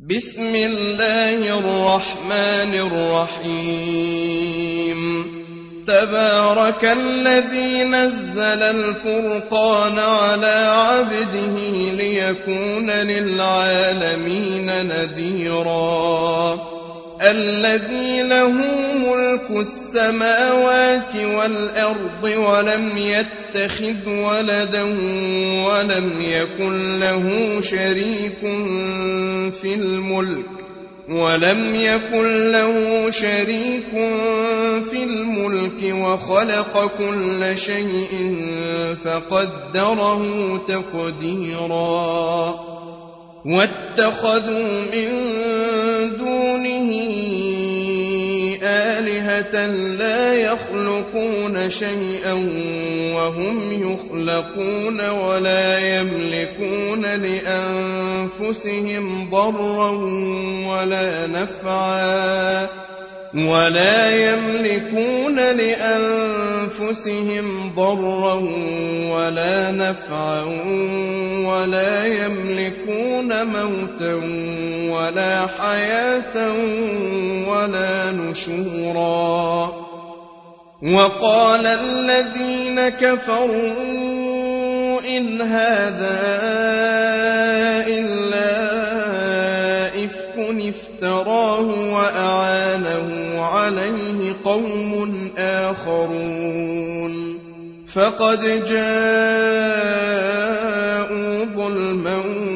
بسم الله الرحمن الرحيم تبارك الذي نزل الفرقان على عبده ليكون للعالمين نذيرا الذي له ملك السماوات والأرض ولم يتخذ ولدا ولم يكن له شريك في الملك وخلق كل شيء فقدره تقديرا واتخذوا من دونه آلهة لا يخلقون شيئا وهم يخلقون ولا يملكون لأنفسهم ضرا ولا نفعا ولا يملكون موتا ولا حياة ولا نشورا وقال الذين كفروا إن هذا إلا إفك افتراه وأعانه عليه قوم آخرون فقد جاءوا ظلما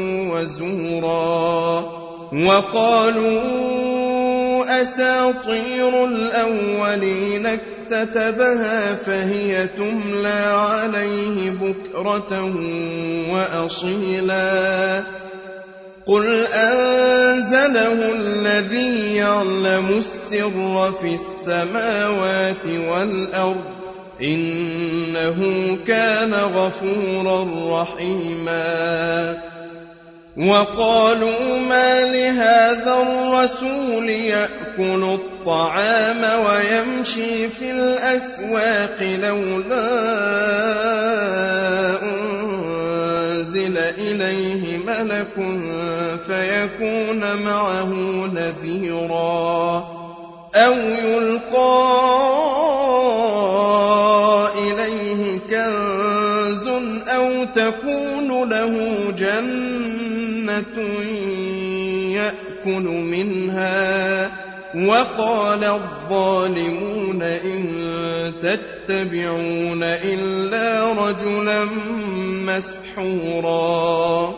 وزورا وقالوا أساطير الأولين اكتتبها فهي تملى عليه بكرة وأصيلا قل أنزله الذي يعلم السر في السماوات والأرض إنه كان غفورا رحيما وقالوا ما لهذا الرسول يأكل الطعام ويمشي في الأسواق لولا أنزل إليه ملك فيكون معه نذيرا أو يلقى إليه كنز أو تكون له جنة يأكل منها وقال الظالمون إن تتبعون إلا رجلا مسحورا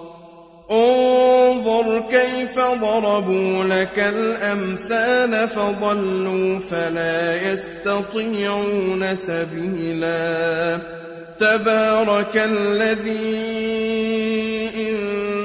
انظر كيف ضربوا لك الأمثال فضلوا فلا يستطيعون سبيلا تبارك الذي إن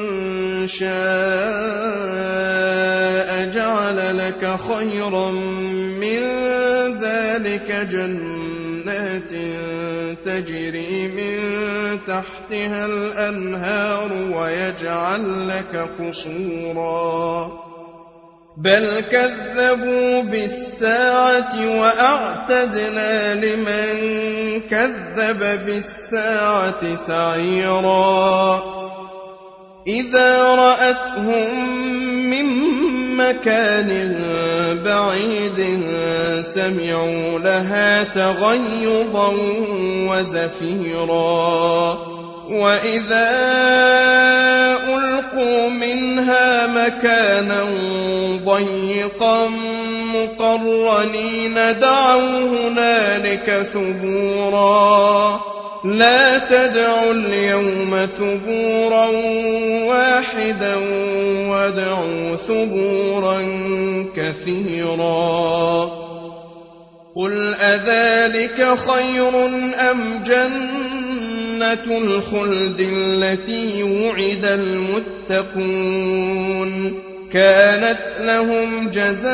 شاء جعل لك خيرا من ذلك جنات تجري من تحتها الأنهار ويجعل لك قصورا بل كذبوا بالساعة وأعتدنا لمن كذب بالساعة سعيرا إذا رأتهم من مكان بعيد سمعوا لها تغيظا وزفيرا وإذا ألقوا منها مكانا ضيقا مقرنين دعوا هنالك ثبورا لا تدعوا اليوم ثبورا واحدا وادعوا ثبورا كثيرا قل أذلك خير أم جنة الخلد التي وعد المتقون كانت لهم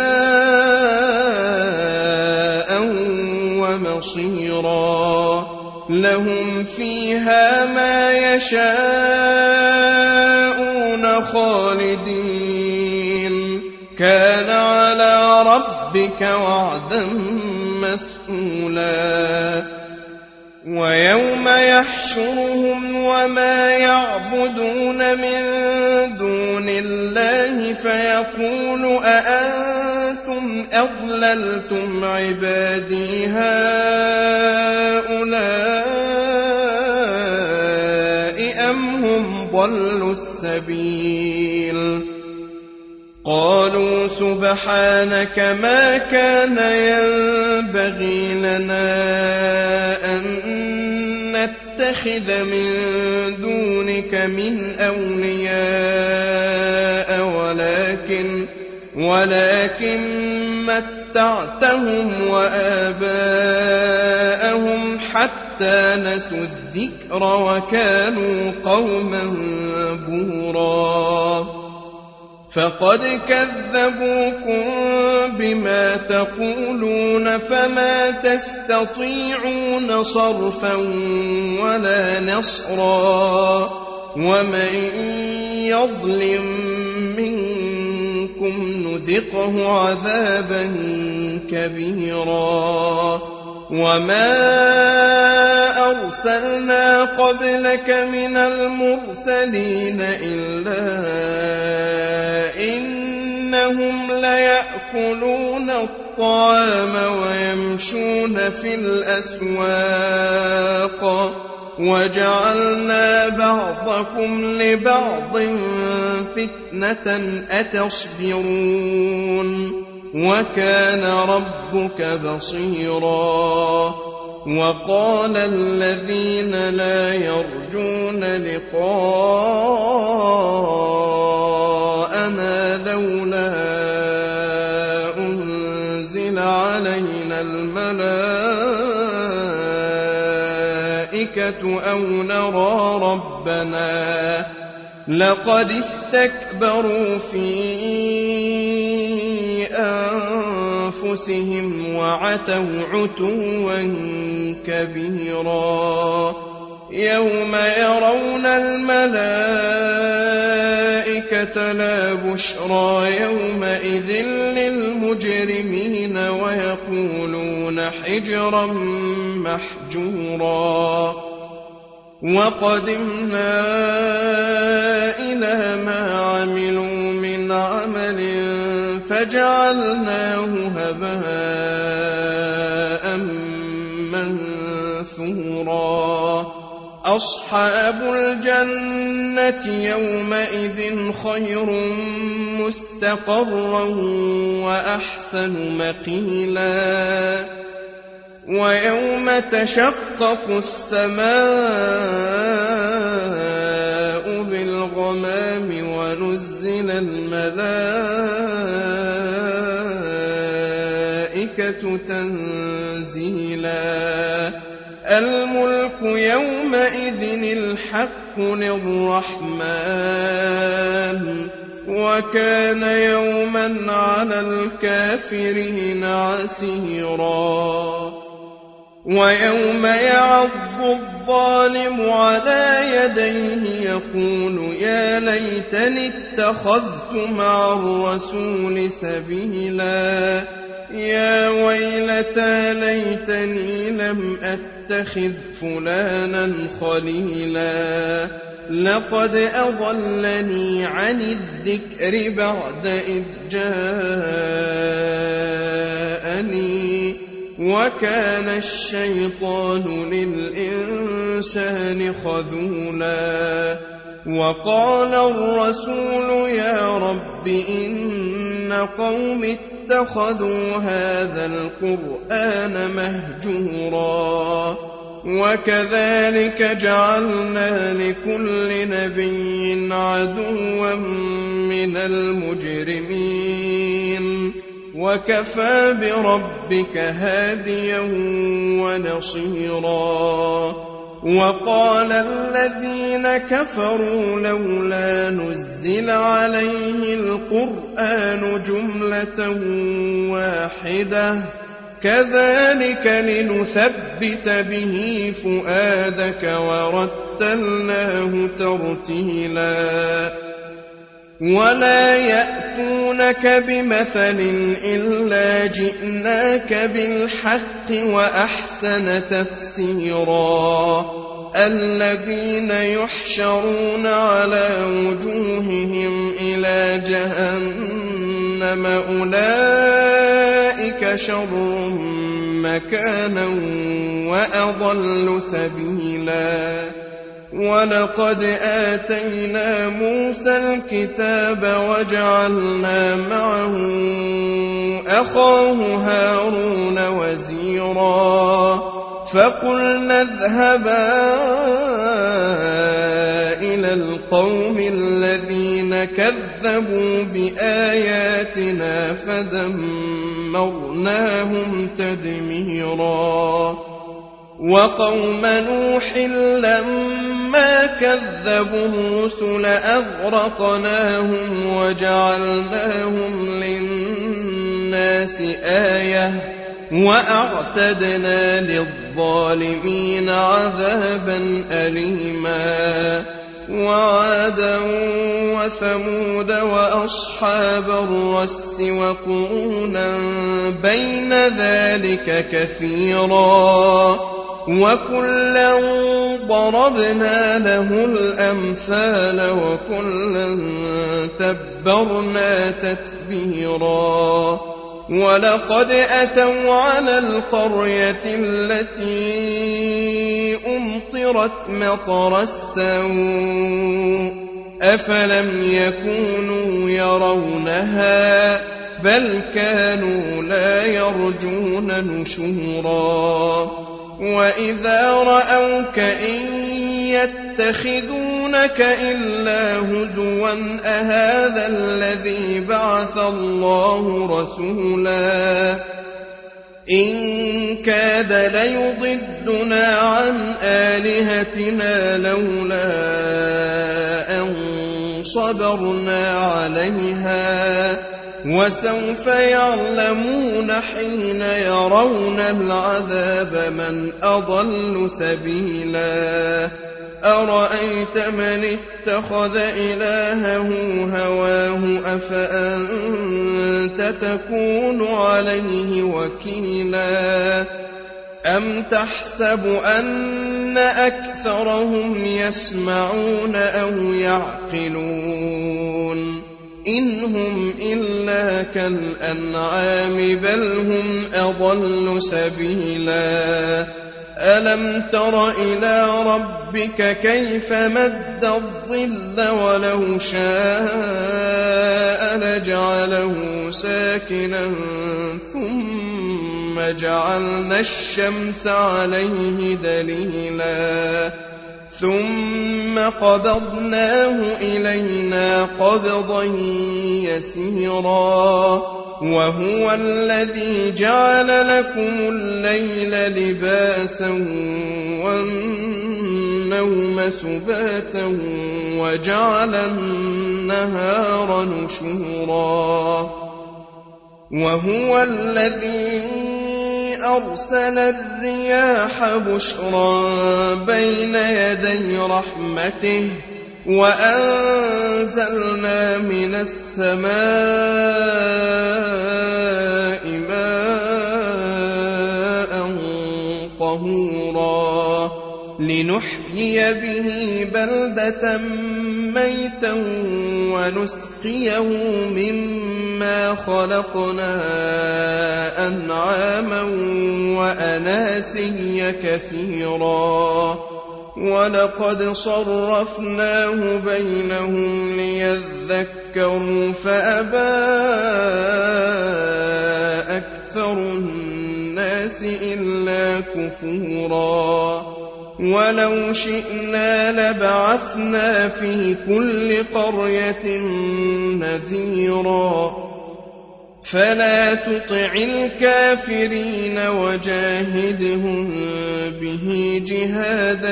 جزاء ومصيرا لهم فيها ما يشاءون خالدين كان على ربك وعدا مسئولا ويوم يحشرهم وما يعبدون من دون الله فيقول أأنتم أضللتم عبادي هؤلاء أم هم ضلوا السبيل قالوا سبحانك ما كان ينبغي لنا أن نتخذ من دونك من أولياء ولكن متعتهم وآباءهم حتى نسوا الذكر وكانوا قوما بورا فقد كذبوكم بما تقولون فما تستطيعون صرفا ولا نصرا ومن يظلم منكم نذقه عذابا كبيرا وما أرسلنا قبلك من المرسلين إلا إنهم ليأكلون الطعام ويمشون في الأسواق وجعلنا بعضكم لبعض فتنة أتصبرون وكان ربك بصيرا وقال الذين لا يرجون لقاءنا لولا أنزل علينا الملائكة أو نرى ربنا لقد استكبروا في أنفسهم وعتوا عتوا كبيرا يوم يرون الملائكة لا بشرى يومئذ للمجرمين ويقولون حجرا محجورا وقدمنا إلى ما عملوا من عمل فجعلناه هباء منثورا أصحاب الجنة يومئذ خير مستقرا وأحسن مقيلا ويوم تشقق السماء بالغمام ونزل الملائكة تنزيلا الملك يومئذ الحق للرحمن وكان يوما على الكافرين عسيرا ويوم يعض الظالم على يديه يقول يا ليتني اتخذت مع الرسول سبيلا يا ويلتى ليتني لم أتخذ فلانا خليلا لقد أضلني عن الذكر بعد إذ جاءني وكان الشيطان للإنسان خذولا وقال الرسول يا رب إن قوم اتخذوا هذا القرآن مهجورا وكذلك جعلنا لكل نبي عدوا من المجرمين وكفى بربك هاديا ونصيرا وقال الذين كفروا لولا نزل عليه القرآن جملة واحدة كذلك لنثبت به فؤادك ورتلناه ترتيلا ولا يأتونك بمثل إلا جئناك بالحق وأحسن تفسيرا الذين يحشرون على وجوههم إلى جهنم أولئك شر مكانا وأضل سبيلا ولقد آتينا موسى الكتاب وجعلنا معه أخاه هارون وزيرا فقلنا اذهبا إلى القوم الذين كذبوا بآياتنا فدمرناهم تدميرا وقوم نوح لما كذبوا الرسل أغرقناهم وجعلناهم للناس آية وأعتدنا للظالمين عذابا أليما وعادا وثمود وأصحاب الرس وقرونا بين ذلك كثيرا وكلا ضربنا له الأمثال وكلا تبرنا تتبيرا ولقد أتوا على القرية التي أمطرت مطر السوء أفلم يكونوا يرونها بل كانوا لا يرجون نشورا وإذا رأوك إن يتخذونك إلا هزوا أهذا الذي بعث الله رسولا إن كاد ليضلنا عن آلهتنا لولا أن صبرنا عليها وسوف يعلمون حين يرون العذاب من أضل سبيلا أرأيت من اتخذ إلهه هواه أفأنت تكون عليه وكيلا أم تحسب أن أكثرهم يسمعون أو يعقلون إن هم إلا كالأنعام بل هم أضل سبيلا ألم تر إلى ربك كيف مد الظل ولو شاء لجعله ساكنا ثم جعلنا الشمس عليه دليلا ثم قبضناه إلينا قبضا يسيرا وهو الذي جعل لكم الليل لباسا والنوم سباتا وجعل النهار نشورا وهو الذي أرسل الرياح بشرا بين يدي رحمته وأنزلنا من السماء ماء طهورا لنحيي به بلدة ميتا ونسقيه مما خلقنا أنعاما وأناسيا كثيرا ولقد صرفناه بينهم ليذكروا فأبى أكثر الناس إلا كفورا ولو شئنا لبعثنا في كل قرية نذيرا فلا تطع الكافرين وجاهدهم به جهادا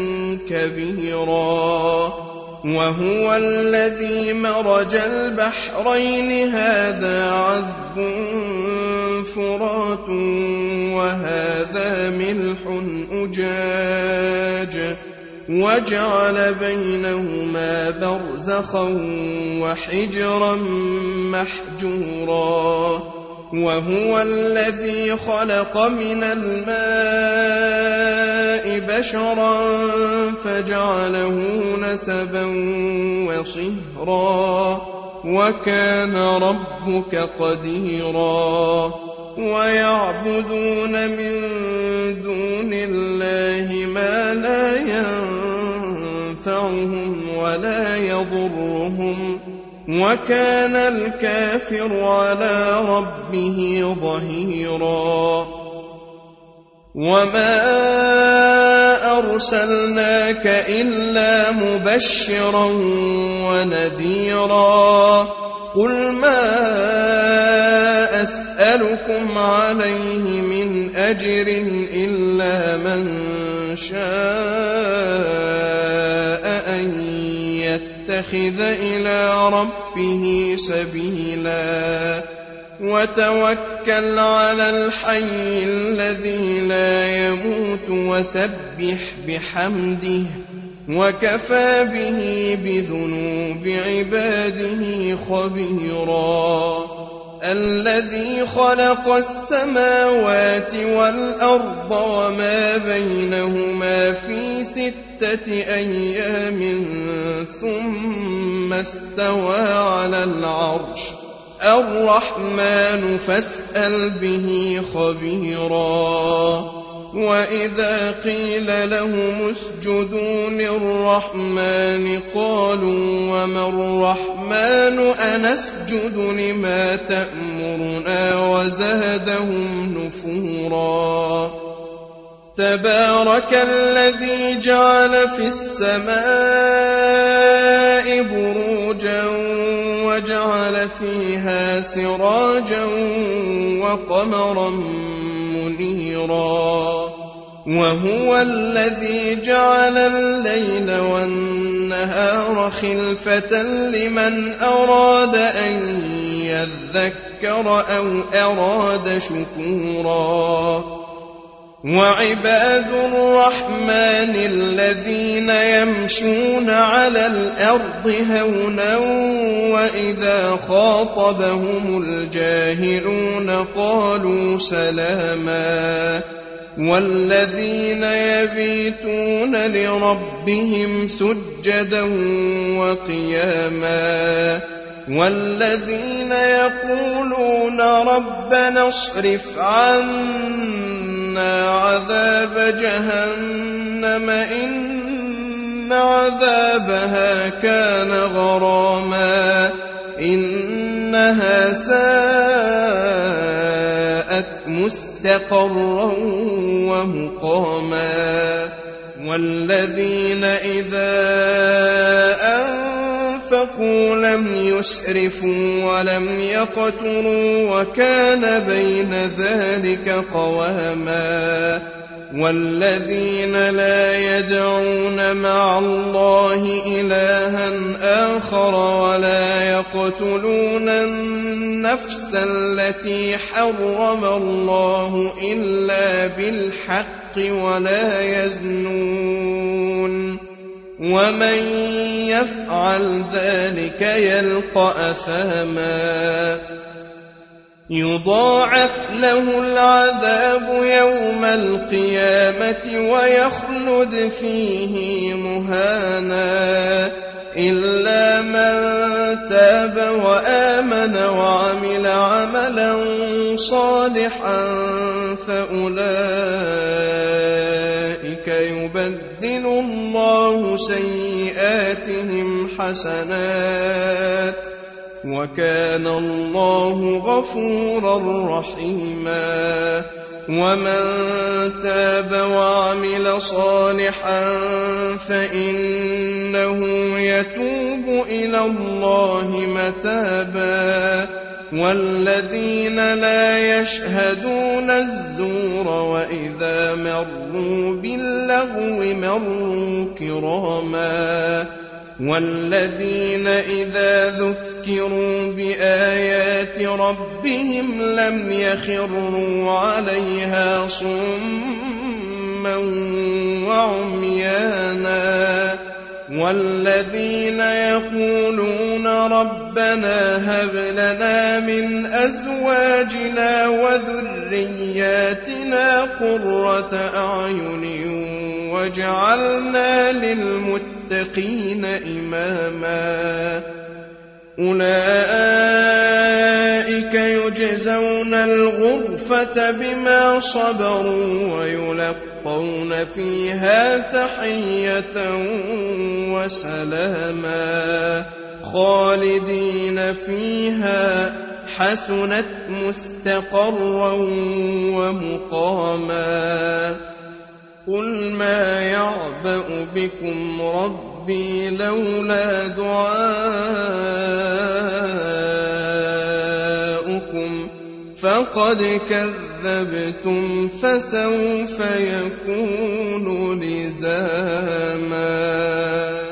كبيرا وهو الذي مرج البحرين هذا عذب فرات وهذا ملح أجاج وجعل بينهما برزخا وحجرا محجورا وهو الذي خلق من الماء بشرا فجعله نسبا وصهرا وكان ربك قديرا ويعبدون من دون الله ما لا ينفعهم ولا يضرهم وكان الكافر على ربه ظهيرا وما أرسلناك إلا مبشرا ونذيرا قل ما أسألكم عليه من أجر إلا من شاء أن يتخذ إلى ربه سبيلا وتوكل على الحي الذي لا يموت وسبح بحمده وكفى به بذنوب عباده خبيرا الذي خلق السماوات والأرض وما بينهما في 6 أيام ثم استوى على العرش الرحمن فاسأل به خبيرا وإذا قيل لهم اسجدوا للرحمن قالوا وما الرحمن أنسجد لما تأمرنا وزادهم نفورا تبارك الذي جعل في السماء بروجا وجعل فيها سراجا وقمرا منيرا وهو الذي جعل الليل والنهار خلفة لمن أراد أن يذكر أو أراد شكورا وعباد الرحمن الذين يمشون على الأرض هونا وإذا خاطبهم الجاهلون قالوا سلاما والذين يبيتون لربهم سجدا وقياما والذين يقولون ربنا اصرف عنا عذاب جهنم إن عذابها كان غراما إنها ساءت مستقرا ومقاما والذين إذا أنفقوا لم يسرفوا ولم يقتروا وكان بين ذلك قواما والذين لا يدعون مع الله إلها آخر ولا يقتلون النفس التي حرم الله إلا بالحق ولا يزنون ومن يفعل ذلك يلقى أثاما يضاعف له العذاب يوم القيامة ويخلد فيه مهانا إلا من تاب وآمن وعمل عملا صالحا فأولئك يبدل الله سيئاتهم حسنات وكان الله غفورا رحيما ومن تاب وعمل صالحا فإنه يتوب إلى الله متابا والذين لا يشهدون الزور وإذا مروا باللغو مروا كراما والذين إذا ذكروا بآيات ربهم لم يخروا عليها صما صُمًّا وَعُمْيَانًا وَالَّذِينَ يَقُولُونَ رَبَّنَا هَبْ لَنَا مِنْ أَزْوَاجِنَا وَذُرِّيَّاتِنَا قُرَّةَ أَعْيُنٍ وَاجْعَلْنَا لِلْمُتَّقِينَ إِمَامًا أُولَئِكَ يُجْزَوْنَ الْغُرْفَةَ بِمَا صَبَرُوا وَيُلَقَّوْنَ فِيهَا تَحِيَّةً وَسَلَامًا خَالِدِينَ فِيهَا حَسُنَتْ مُسْتَقَرًّا وَمُقَامًا قُلْ مَا يَعْبَأُ بِكُمْ رَبِّي لَوْلَا دُعَاؤُكُمْ فَقَدْ كَذَّبْتُمْ فَسَوْفَ يَكُونُ لِزَامًا